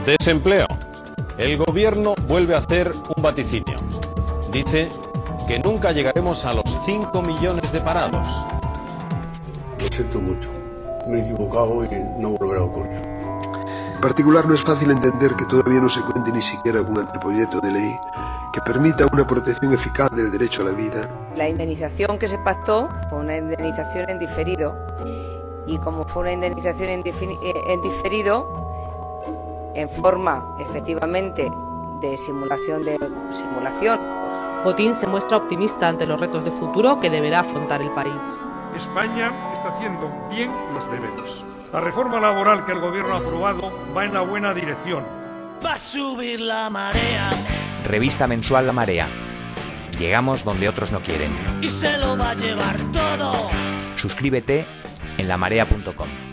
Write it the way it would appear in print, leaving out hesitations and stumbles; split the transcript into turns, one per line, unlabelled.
Desempleo. El gobierno vuelve a hacer un vaticinio. Dice que nunca llegaremos a los 5 millones de parados.
Lo siento mucho. Me he equivocado y no volverá a ocurrir.
En particular, no es fácil entender que todavía no se cuente ni siquiera con un anteproyecto de ley que permita una protección eficaz del derecho a la vida.
La indemnización que se pactó fue una indemnización en diferido, y como fue una indemnización en diferido, en forma efectivamente de simulación.
Botín se muestra optimista ante los retos de futuro que deberá afrontar el país.
España está haciendo bien los deberes. La reforma laboral que el gobierno ha aprobado va en la buena dirección.
Va a subir la marea.
Revista mensual La Marea. Llegamos donde otros no quieren.
Y se lo va a llevar todo.
Suscríbete en lamarea.com.